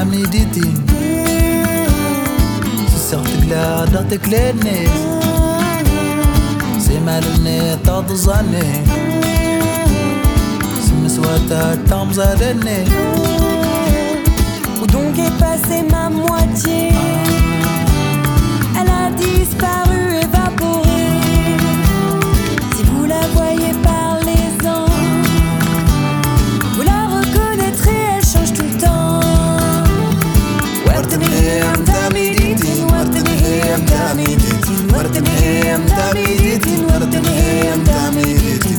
ميديتي سيرتك لا دغتك للناس سي مالني تضزاني سمسواتا تمزادني Où donc est passée ma moitié? Elle a disparu, évaporée. Si vous la voyez, parlez-en. Vous la reconnaîtrez, elle change tout le temps. ورتني هيم تاميديتين ورتني هيم تاميديتين ورتني هيم تاميديتين ورتني هيم تاميديتين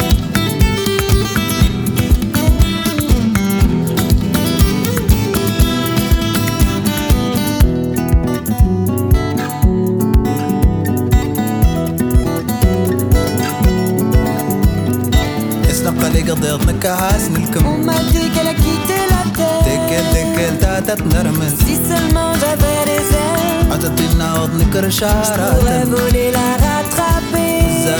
On m'a dit qu'elle a quitté la terre. Si seulement j'avais des ailes, je pourrais voler, la rattraper.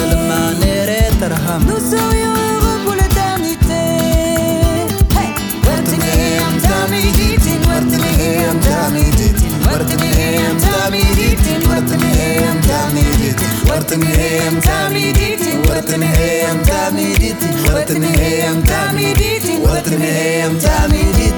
Nous serions heureux pour l'éternité. Hey! Warteneham Tamiditin, Warteneham Tamiditin, Warteneham Tamiditin, Warteneham Tamiditin, Warteneham Tamiditin, Warteneham Tamiditin, Warteneham Tamiditin, Warteneham Tamiditin.